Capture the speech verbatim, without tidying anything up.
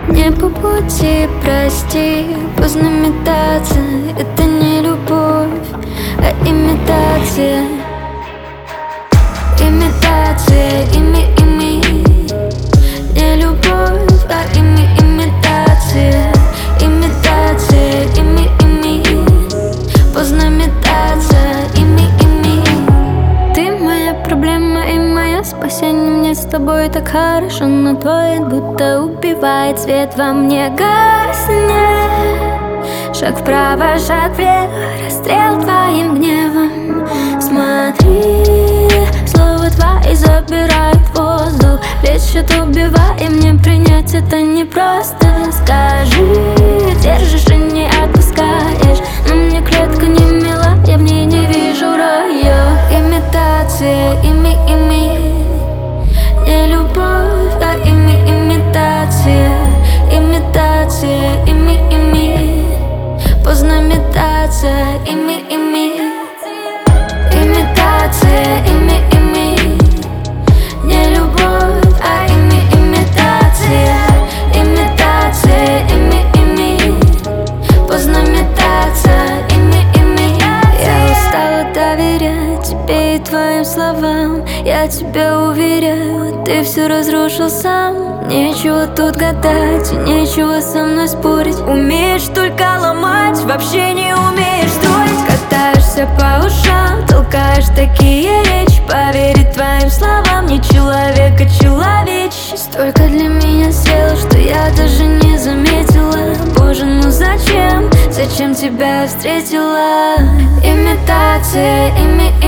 Не по пути, прости, поздно метаться. Это не любовь, а имитация. Имитация, ими, ими. Не любовь, а ими, имитация. Имитация, ими, ими. Поздно метаться, ими, ими. Ты моя проблема и мое спасение. Мне с тобой так хорошо, но твой будто убивает. Свет во мне гаснет. Шаг вправо, шаг влево, расстрел твоим гневом. Смотри, слова твои забирают воздух. Плещут, убивая, мне принять это непросто. Скажи, держишь и не отпускаешь, но мне клетка не мила, я в ней не вижу рая. Имитация, ими, ими. Не любовь, а ими, имитация. Имитация, ими, ими. Поздно метаться, ими, ими. Имитация, ими, ими. Не любовь, а ими, имитация. Имитация, ими, ими. Поздно метаться, ими, ими. Я устала доверять тебе и твоим словам. Я тебя уверяю, ты все разрушил сам. Нечего тут гадать, нечего со мной спорить. Умеешь только ломать, вообще не умеешь строить. Катаешься по ушам, толкаешь такие речи. Поверить твоим словам не человек, а человече. Столько для меня сделал, что я даже не заметила. Боже, ну зачем, зачем тебя встретила? Имитация, ими,